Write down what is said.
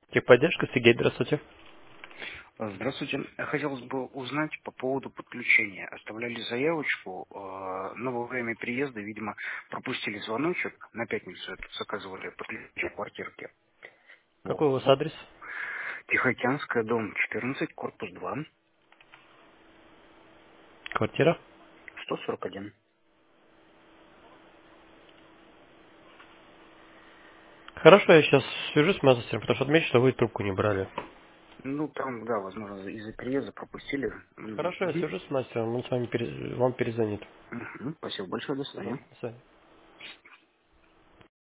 Техподдержка, Сергей, здравствуйте. Здравствуйте. Хотелось бы узнать по поводу подключения. Оставляли заявочку, но во время приезда, видимо, пропустили звоночек. На пятницу это заказывали подключение квартирки. Какой у Вот. вас адрес? Тихоокеанская, дом 14, корпус 2, Квартира? 141. Хорошо, я сейчас свяжусь с менеджером, потому что отмечу, что вы трубку не брали. Ну, там, да, возможно, из-за приезда пропустили. Хорошо, я Мгм. свяжусь с мастером, он с вами вам перезвонит. Мгм. Спасибо большое, до Мгм. свидания. До свидания.